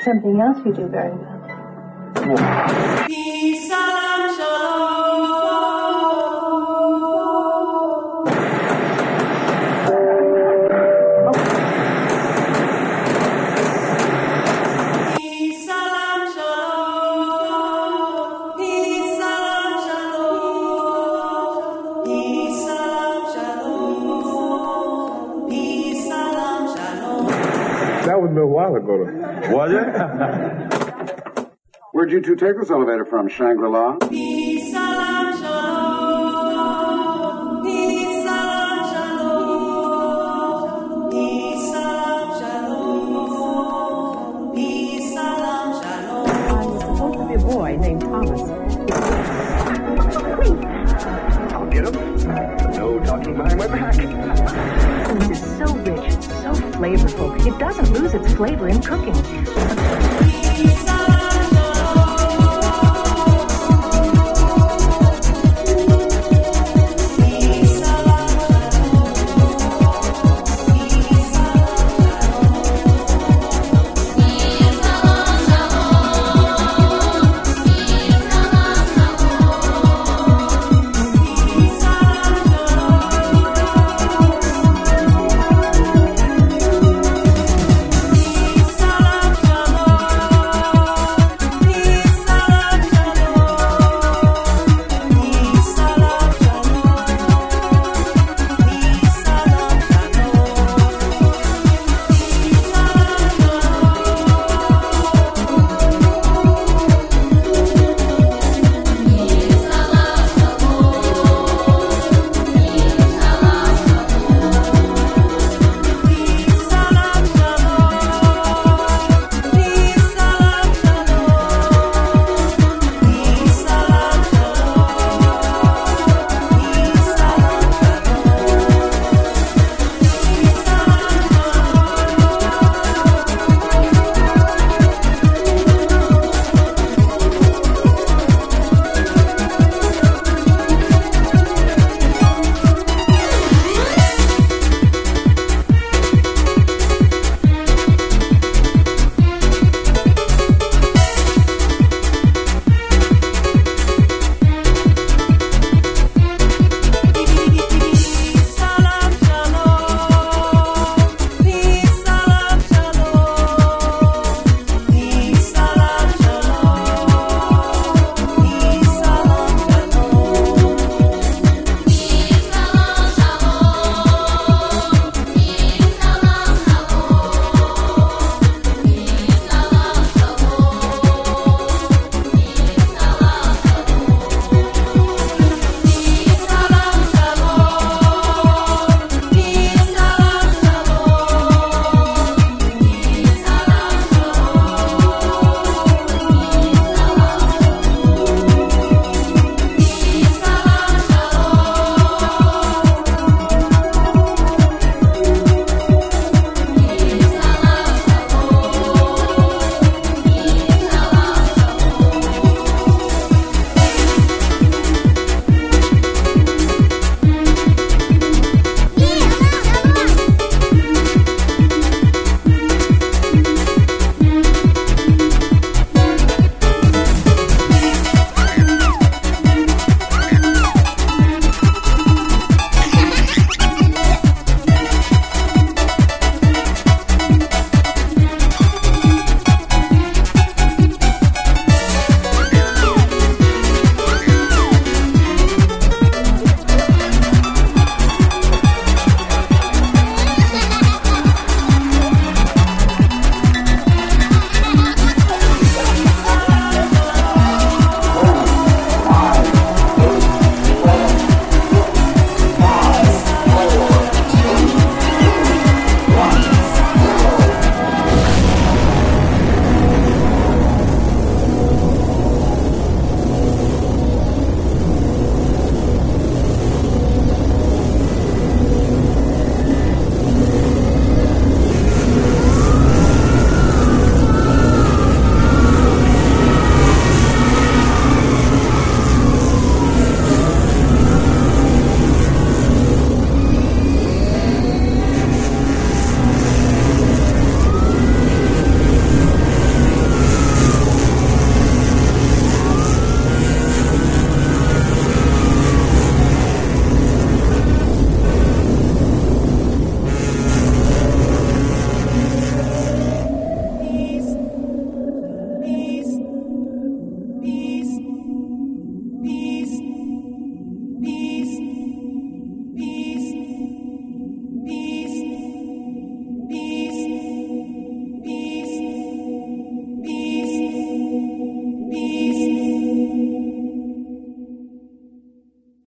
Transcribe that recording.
Something else you do very well. Peace, salam, shalom. Peace, salam, shalom. Peace, salam, shalom. Peace, salam, shalom. Peace, salam, shalom. That was a little while ago, though. Was it? Where'd you two take this elevator from, Shangri-La? Peace, salam, shalom. Peace, salam, shalom. Peace, salam, shalom. Peace, salam, shalom. It's supposed to be a boy named Thomas. I'll get him. No talking behind my back. This is so rich, so flavorful. It doesn't lose its flavor in cooking.